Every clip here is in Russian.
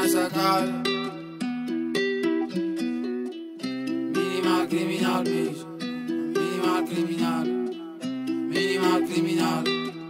masakal. Minimal criminal, bitch. Minimal criminal. Minimal criminal.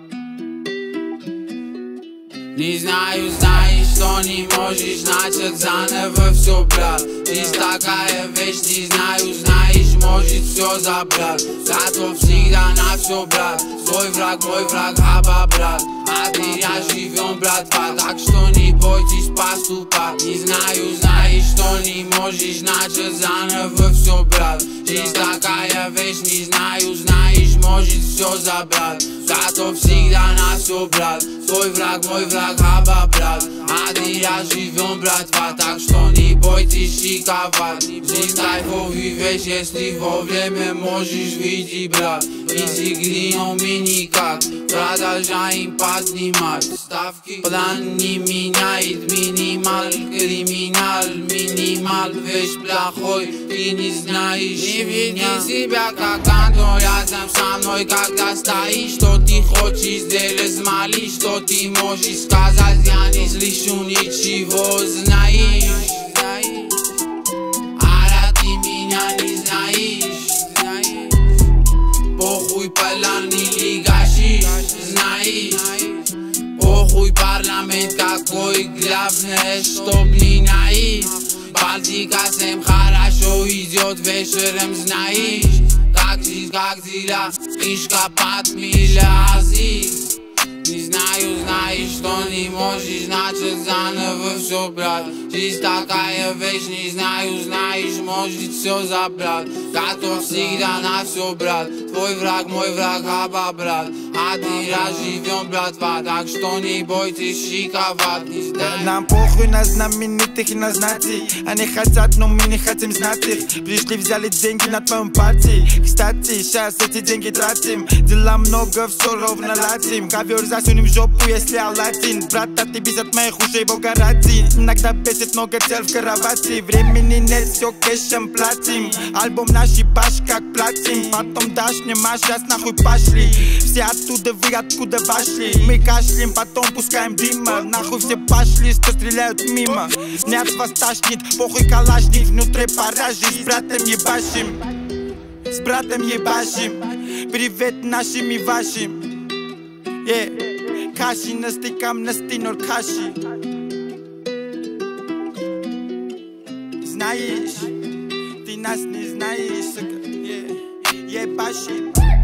Не знаю, знаешь, что не можешь начать заново все, брат. Жизнь такая вещь, не знаю, знаешь, может все забрать. Готов всегда на все, брат. Свой враг, мой враг, хаба, брат. А ты я живем, братва, так что не бойтесь поступать. Не знаю, знаешь, что не можешь начать заново все, брат. Жизнь такая вещь, не знаю, знаешь, может все забрать. Готов всегда на все, брат. Свой враг, мой враг, хаба, брат. А ты я живем, братва, так что не бойтесь шиковать. Жизнь кайфовый вещь, если вовремя можешь видеть, брат. Из игры, но мы никак продолжаем поднимать ставки. План не меняет, минимал, криминал. Минимал, вещь плохой, ты не знаешь. Не веди себя как Антон рядом со мной, когда стоишь. Что ты хочешь сделать, смоли, что ты можешь сказать. Я не слышу ничего, знаешь. А ты меня не знаешь. Похуй план или гашиш, знаешь. Похуй парламент какой, главное, чтоб не наив. Балтика всем хорошо идет вечером, знаешь. Как жизнь, как дела, книжка под миля, азиз. Не знаю, знаешь, что не можешь начать заново все, брат. Жизнь такая вещь, не знаю, знаешь, может все забрать. Готов всегда на все, брат. Твой враг, мой враг, хаба, брат. А ты живем, братва, так что не бойтесь шиковать. Нам похуй на знаменитых и на знати. Они хотят, но мы не хотим знать их. Пришли, взяли деньги на твоем пати. Кстати, сейчас эти деньги тратим. Дела много, все ровно ладим. Ковер засунем в жопу, если алатин. Брат, а ты без от моих ушей бога ради. Иногда бесит много тел в кровати. Времени нет, все кэшем платим. Альбом наш ебаш как платим. Потом дашь мне, а сейчас нахуй пошли. Все оттуда, вы откуда вошли. Мы кашляем, потом пускаем дыма. Нахуй все пошли, что стреляют мимо. Не от вас тошнит, похуй калашник. Внутри паражи, с братом ебашим. С братом ебашим. Привет нашим и вашим. Каши на стикам, на стинор каши. Знаешь, ты нас не знаешь, сука. Ебашим.